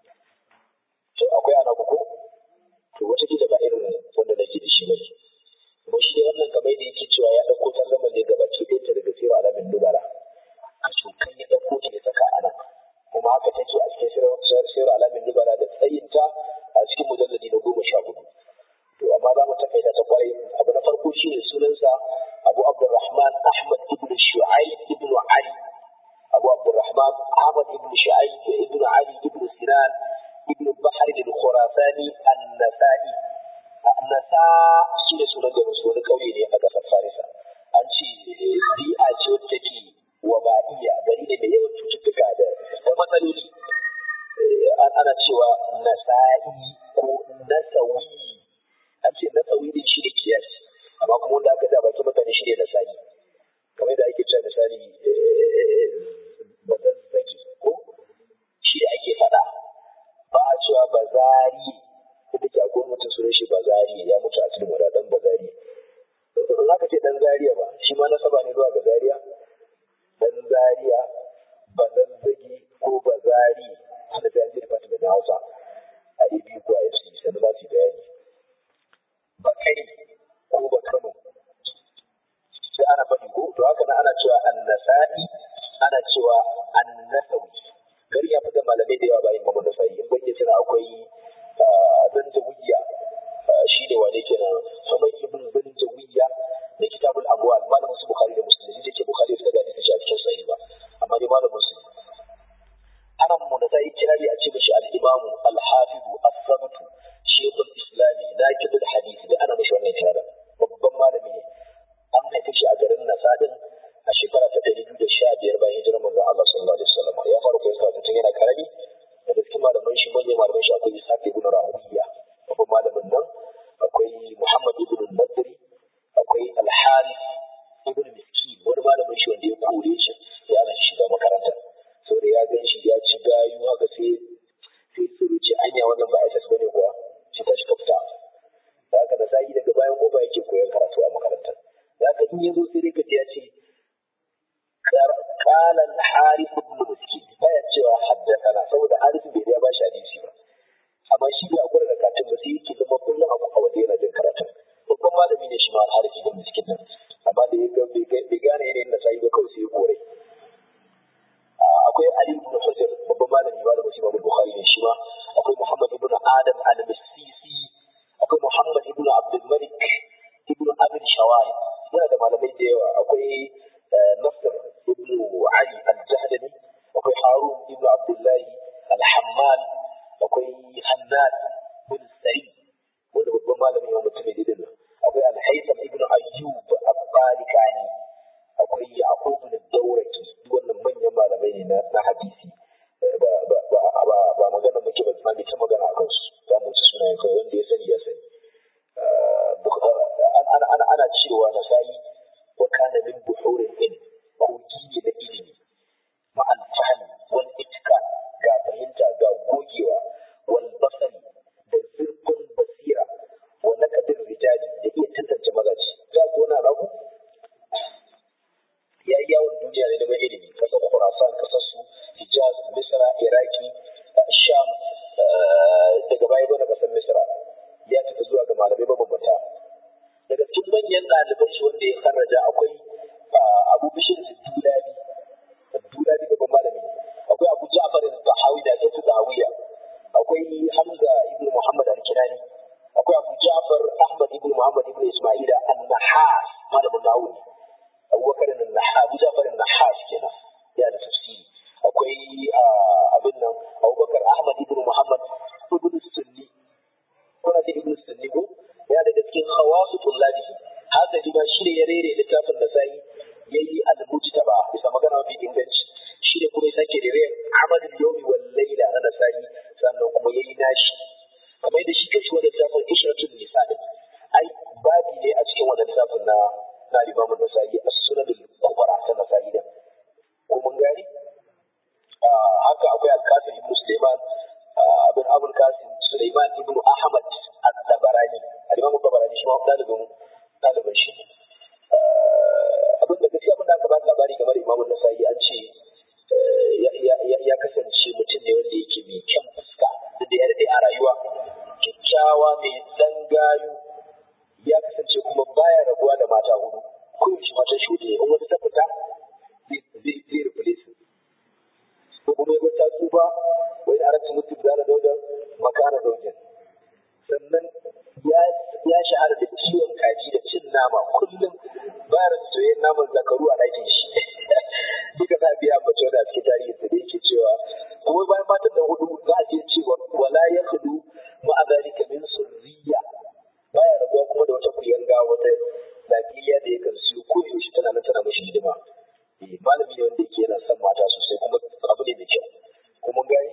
to akwai ana ku ko to wata kila ba irin wanda nake da shi ne kuma shi wannan kamar da yake cewa ya dauko tarjuma ne gaba ki da daga sirra alamin dubara a cikin ya dauko ta ya saka ana kuma haka take a cikin sirra alamin dubara da tsayinta a cikin mujalladi na goma sha hudu to amma za mu takaita ta kwarai abu na farko shi ne sunansa Abu Abdurrahman Ahmad ibn Shu'aib ibn Ali Abu Abdurrahman Ahmad ibn Shu'aib ibn Ali ibn Sinan ibn Bahr al-Khurasani an-Nasa'i an-Nasa shi ne sunan da wani kauye ne a kasar Farisa an ce bi'a ce wacce take wabaiya gari ne mai yawan cututtuka da matsaloli ana cewa Nasa'i ko Nasawi an ce Nasawi din shi ne kiyas amma kuma wanda aka da baki mutane shi ne Nasa'i kamar da ake cewa misali bazazzagi ko shi da ake faɗa ba a cewa bazari ko da ke akwai mutum sunan shi bazari ya mutu a cikin wadadan bazari in aka ce dan zariya ba shi ma nasaba ne zuwa ga zariya dan zariya bazazzagi ko bazari wanda ta yanzu department na Hausa a A B ko a F C sai za su bayani ba kai ko ba Kano sai ana faɗi ko to haka nan ana cewa an-Nasa'i ana cewa an-Nasawi gari ya fi da malamai da yawa bayan Imam Nasa'i in ban yace akwai Zanjawiya shi da wane kenan Samai ibn Zanjawiya da kitabul amwal malamin su Bukhari da Muslim shi ke Bukhari da hadisi shi a cikin sahih ba amma dai malamin Muslim ana mu da sai kirari a ce mishi al-Imam al-Hafiz as-Sabt Shaykh al-Islam nakib al-hadith da ana mishi wannan kirari babban malami ne an haife shi a garin Nasadin a shekara ta ɗari biyu da sha biyar bayan hijirar manzon Allah sallallahu alaihi wasallam ya fara koyon karatu tun yana karami da cikin malaman shi manyan malaman shi akwai Ishaq ibn Rawiya babban malamin nan akwai Muhammad ibn Nadri akwai Al-Harith ibn Miskin wani malamin shi wanda ya kore shi ya ana shiga makaranta saboda ya gan shi ya ci gayu haka sai sai su ruce anya wannan ba S S bane kuwa shi ta shi kafta da haka da sai daga bayan goba yake koyon karatu a makarantar da haka in yazo sai ka ji ya ce قال الحارث بن مسكين baya cewa haddathana saboda Harith bai ya bashi hadisi ba amma shi bai akura da karatun ba sai yake zama kullum abu a waje yana jin karatun babban malami ne shi ma Harith ibn Miskin nan amma da ya ga bai gane yanayin da sai ba kawai sai ya kore akwai Ali ibn Hujr babban malami malamin shi Imam Bukhari ne shi ma akwai Muhammad ibn Adam al-Misisi akwai Muhammad ibn Abdul Malik ibn Abi Shawari yana da malamai da yawa akwai Nasr ibn Ali al-Jahdani akwai Harun ibn Abdullah al-Hammal akwai Hannad bin Sa'id wanda babban malami ne mutum ne din akwai Al-Haytham ibn Ayyub al-Balikani akwai Yaqub ibn Dawraki wannan manyan malamai ne na, na hadisi ba ba ba ba magana muke ba ma ta magana akan su za mu ci sunayen kai wanda ya sani ya sani ana ana ana cewa Nasa'i wa kana min buhur ɗaliban shi wanda ya karraja akwai Abu Bishir Dulabi Dulabi babban malami akwai Abu Ja'far al-Tahawi da Abu Dawiya akwai Hamza ibn Muhammad al-Kinani akwai Abu Ja'far Ahmad ibn Muhammad ibn Isma'il an-Nahas malamin nahawi Abu Bakar an-Nahas Abu Ja'far an-Nahas kenan ya da tafsiri akwai abin nan Abu Bakar Ahmad ibn Muhammad ibn Sunni kuna da ibn Sunni ko ya daga cikin khawasu tullabihi haka ji ba shi ne ya rere littafin da sai yayi al-mujtaba bisa magana mafi inganci shi ne kuma sake rere amalul yawmi wal layla na nasai sannan kuma yayi nashi kamar da shi kashi wannan littafin ishratul nisa din ai babi ne a cikin wannan littafin na na Imam an-Nasa'i as-Sunan al-Kubra ta Nasa'i din ko mun gani haka akwai al-Qasim ibn Sulaiman bin Abul Qasim Sulaiman ibn Ahmad al-Tabarani al-Imam al-Tabarani shi ma dalibin dalibin shi abin da gaskiya abin da aka ba labari game da Imam an-Nasa'i an ce ya kasance mutum ne wanda yake mai kyan fuska da ya daɗe a rayuwa kyakkyawa mai dangayu ya kasance kuma baya rabuwa da mata hudu kowace mata shi hudu ne in wata ta fita zai replace ko kuma ya ta tsufa wani arabci mutum zana daudan makana daudan sannan ya shahara da ciwon kaji da cin nama kullum bayar da soyayyen naman zakaru a ɗakin shi duka za a biya mace da cikin tarihin da yake cewa kuma bayan matan da hudu za a je cewa wala ya hudu ma'a zalika min surriya baya rabuwa kuma da wata kuyanga wata lafiya da yakan siyo ko yaushe tana nan tana mashi hidima eh malami ne wanda yake yana son mata sosai kuma abu ne mai kyau kuma gani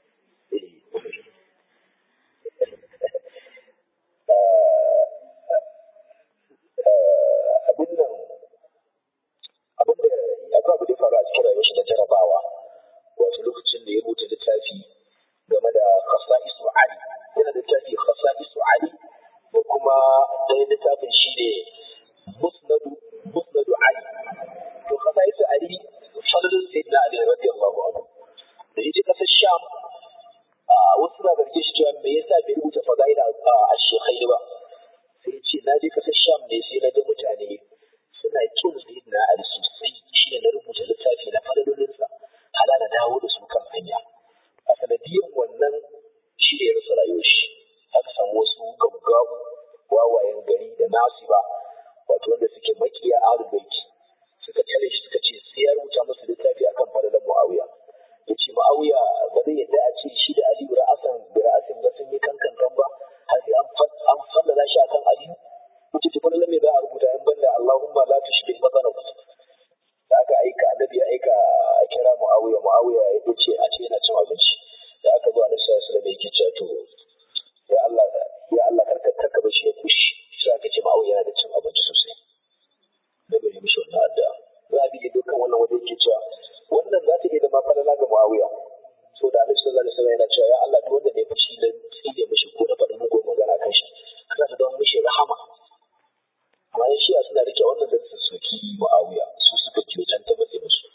abin nan abin da akwai abu da ya faru a cikin rayuwar shi da jarabawa wato lokacin da ya rubuta littafi game da khasa'isu Ali yana da littafi khasa'isu Ali da kuma ɗaya littafin shi ne musnadu musnadu Ali to khasa'isu Ali fadlun sayyidina Ali radiyallahu anhu da yaje kasar Sham wasu na zarge shi cewa me yasa bai rubuta fadaila a shekai ba sai ya ce na je kasar Sham ne sai na ga mutane suna kin sayyidina Ali sosai shi ne na rubuta littafi na fadlolinsa hala na dawo da su kan hanya a sanadiyan wannan shi ne ya rasa rayuwar shi aka samu wasu gaggawa wawayen gari da nasiba wato wanda suke makiya ahlul baiti suka tare shi suka ce sai ya rubuta masa littafi akan fadalan Muawiya yace Muawiya ba zai yadda a ce shi da Ali ra'asan bi ra'asin ba sun yi kankan kan ba har sai an an fallala shi akan Ali yace to fadalan me za a rubuta in banda Allahumma la tushrik badana da aka aika annabi ya aika a kira Muawiya Muawiya ya ce a ce yana cin abinci da aka zo Annabi sallallahu alaihi wasallam yake cewa to ya Allah ya Allah karka karka bashi ya kushi sai aka ce Muawiya yana da cin abinci sosai da bai mishi wannan addu'a za a bi dukkan wannan wanda yake cewa wannan za ta iya zama falala ga Muawiya so da Annabi sallallahu alaihi wasallam yana cewa ya Allah duk wanda ne fushi da tsige mishi ko da faɗi mugun magana kan shi kada ta zama mishi rahama amma yan shi'a suna rike wannan da su soki Muawiya su suka ci wajen tabbatar musu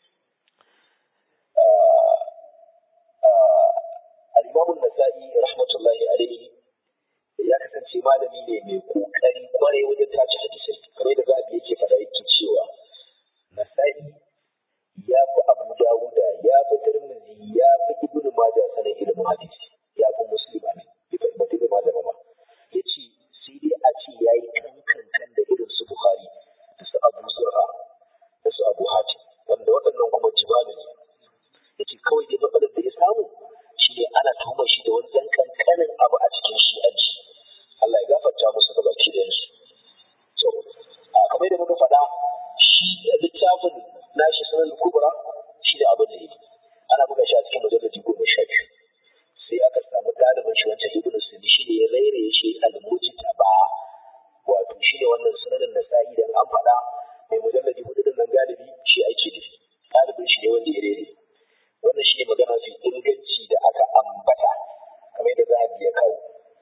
al-Imam an-Nasa'i rahmatullahi alayhi ya kasance malami ne mai kokari kwarai wajen tace hadisai kamar da Zahabi yake faɗa yake cewa Nasa'i ya fi Abu Dawud ya fi Tirmidhi ya fi Ibn Majah sanin ilimin hadisi ya fi Muslim amin bai fa Ibn Majah ba yace sai dai a ce yayi kankan kan da irin su Bukhari da su Abu Zur'a da su Abu Hatim wanda waɗannan kuma jibali ne yace kawai dai matsalar da ya samu shine ana tuhumar shi da wani ɗan kankanin abu a cikin shi'anci Allah ya gafarta musu da baki da su to kamar da muka faɗa shi littafin nashi sunan kubra shi da abin da yake ana buga shi a cikin mujalladi goma sha biyu sai aka samu ɗalibin shi wancan ibnu sunni shi ne ya rairaye shi al-mujtaba wato shi ne wannan sunan nasa'i da an faɗa mai mujalladi hudu din nan galibi shi ake nufi ɗalibin shi ne wanda ya rairaye wannan shi ne magana fi inganci da aka ambata kamar yadda Zahabi ya kawo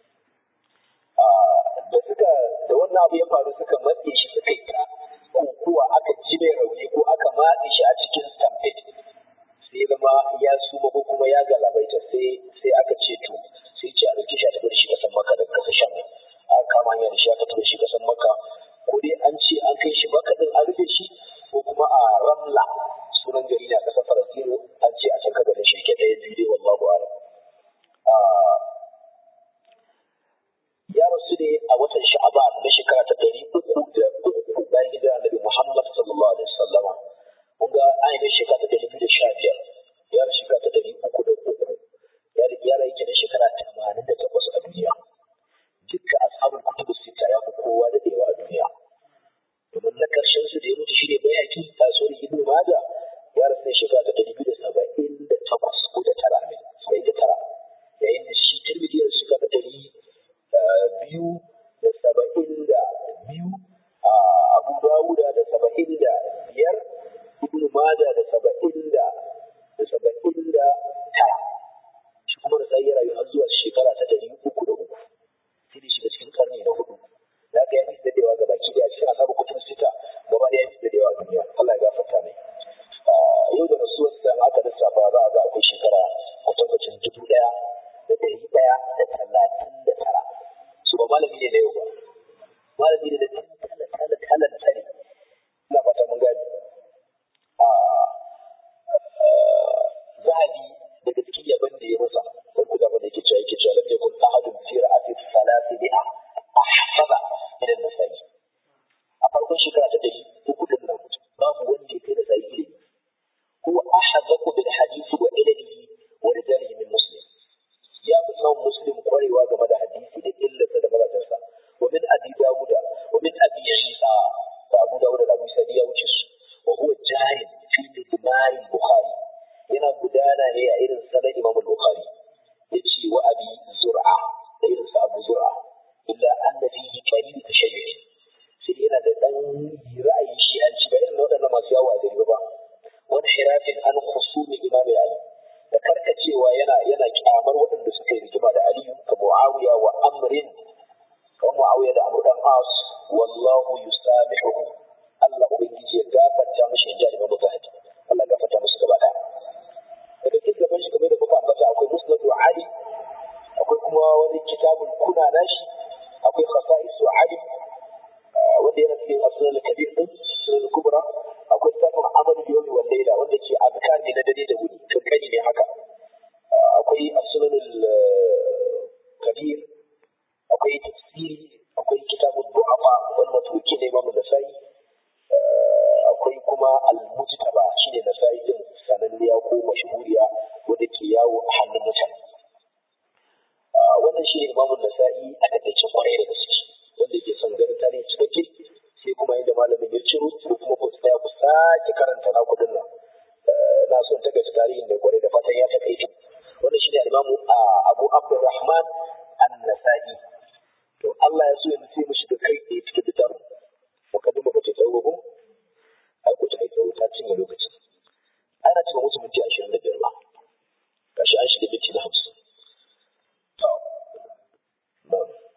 da suka da wannan abu ya faru suka matse shi suka yi ta kokuwa aka ji mai rauni ko aka matse shi a cikin stampede sai zama ya suma ko kuma ya galabaita sai sai aka ce to sai ce a dauke shi a tafi da shi kasan Makka da kasar Sham aka kama hanyar da shi aka tafi da shi kasan Makka ko dai an ce an kai shi Makka din an rufe shi ko kuma a Ramla sunan gari ne a ƙasar Falastinu an ce a can kabarin shi ke ɗaya biyu dai wallahu a'lam. Ya rasu ne a watan Sha'ban na shekara ta ɗari uku da uku bayan hijira Annabi Muhammad sallallahu alaihi wasallama. Kun ga an yi shekara ta ɗari biyu da sha biyar, ya rasu shekara ta ɗari uku da uku, ya ya rayu kenan shekara tamanin da takwas a duniya. Dukkan ashabul kutubu sita ya fi kowa da daewa a duniya. Domin na ƙarshen su da ya mutu shine Bayhaqi, tasori Ibn Majah, ya rasu ne shekara ta ɗari biyu da saba'in da takwas ko da tara ne, saba'in da tara. Yayin da shi Tirmidhi ya rasu shekara ta ɗari biyu da saba'in da biyu, Abu Dawuda da saba'in da biyar, Ibn Majah da saba'in da da saba'in da tara. Shi kuma da sai ya rayu har zuwa shekara ta ɗari uku da uku. Sai da shiga cikin karni na hudu. Da aka yi da dadewa ga baki da cikin asabu kutun sita gaba da ya fi dadewa a duniya. Allah ya gafarta mai. Yau da rasuwar sa aka lissafa za a ga akwai shekara kwatankwacin dubu ɗaya da ɗari ɗaya da talatin da tara. Su ba malami ne na yau ba. Malami ne da tun tala tala talan tare. Ina fata mun gani. Zahabi daga cikin yaban da ya masa don ku zama da yake cewa yake cewa lam yakun ahadun fi ra'ati thalathi bi'a ahsaba min an-nasa'i. A farkon shekara ta ɗari uku din nan babu wanda ya kai da sai ilimi. Huwa ahadaqu bil hadith wa ilmihi wa rijalihi min muslim. Ya fi Imam Muslim kwarewa game da hadisi da illarsa da mazajensa. Wa min Abi Dawuda wa min Abi Isa da Abu Dawuda da Abu Isa ya wuce su. Wa huwa jahil fi idmari Bukhari. Yana gudana ne a irin sanar Imam Bukhari. Yace wa Abi Zur'a da irin sa Abu Zur'a. Illa anna fihi qalil tashayyuh. Sai yana da dan ra'ayi shi an ci ba irin waɗannan masu yawo a gari ba. Wani hirafin an khusumi Imam Ali. Da karkacewa yana yana kyamar waɗanda suka yi rigima da Aliyu ka Muawiya wa Amrin kamar Muawiya da Amr dan As wallahu yusamihuhu. Allah ubangiji ya gafarta mishi inji Imam Zahabi. Allah gafarta musu gaba daya. Daga cikin gaban shi kamar da muka ambata akwai Musnad Ali, akwai kuma wani kitabul kuna nashi, akwai Khasa'is Ali wanda yana cikin Asnan al-Kabir din, Sunan al-Kubra, akwai tafsir Amal al-Yawm wal Layla wanda ke azkar ne na dare da wuri, kankani ne haka. Akwai Asnan al-Kabir, akwai tafsiri, akwai kitabul Du'afa wal Matruki da Imam Nasa'i. Akwai kuma al-Mujtaba shine Nasa'i din sananniya ko mashhuriya wanda ke yawo a hannun mutane. Wannan shine Imam Nasa'i a takaice kwarai da gaske wanda yake son ganin tarihi cikakke sai kuma inda malamin ya ciro ko kuma ku tsaya ku sake karanta na kudin nan. Na son ta gaske tarihin da kwarai da fatan ya takaice. Wannan shine Imam Abu Abdurrahman An-Nasa'i. To Allah ya so ya sai mu shiga kai da cikin littafin. Mukaddima ba ce tsawo ba. Ai ko ta tsawo ta cinye lokaci. Ana cewa musu minti ashirin da biyar ba. Gashi an shiga minti na hamsin. To. Ba.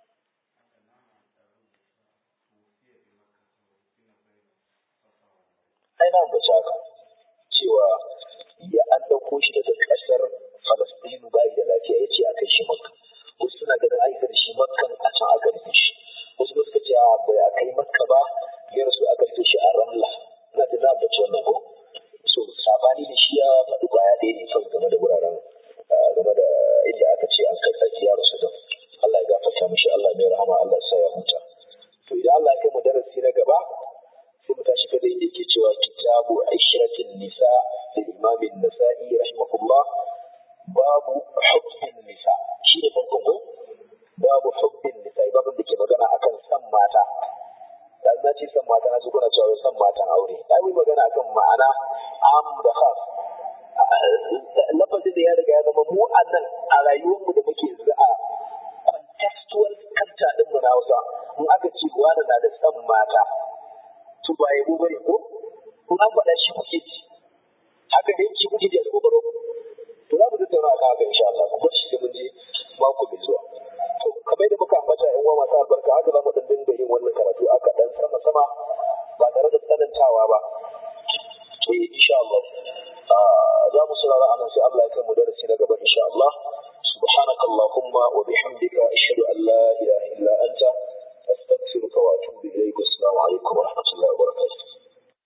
Ai na bace haka cewa ya an dauko shi daga kasar Falastinu bai da lafiya yace a kai shi Makka. Wasu suna ganin aika da shi Makka a can aka rufe shi. Wasu suka ce bai a kai Makka ba ya rasu aka rufe shi a Ramla. Ina da na bace wannan ko so sabani da shi ya faɗi kwaya ɗaya ne kawai game da wuraren game da inda aka ce an kai sarki ya rasu din. Allah ya gafarta mishi, Allah mai rahama, Allah ya sa ya huta. To idan Allah ya kai mu darasi na gaba sai mu tashi kada inda yake cewa kitabu aishratin nisa da Imam An-Nasa'i rahimahullah babu hubbin nisa shi ne farkon ko babu hubbin nisa babu da ke magana akan san mata. Dan na ce san mata na ji kuna cewa san matan aure. Ai mu magana akan ma'ana am da khas. Lafazin da ya riga ya zama mu a nan a rayuwarmu da muke za'a contextual culture din mu na Hausa in aka ce wani na da san mata to ba yabo bane ko kun an faɗa shi kuke ji haka ne shi kuke ji a gobaro to za mu tattauna akan haka insha Allah ku bar shi da mun je mako mai zuwa. To kamar da muka ambata ƴan uwa masu albarka haka za mu dan dinga yin wannan karatu aka dan sama sama ba tare da tsanantawa ba. Eh insha Allah za mu saurara anan sai Allah ya kai mu darasi na gaba insha Allah. Subhanakallahumma wa bihamdika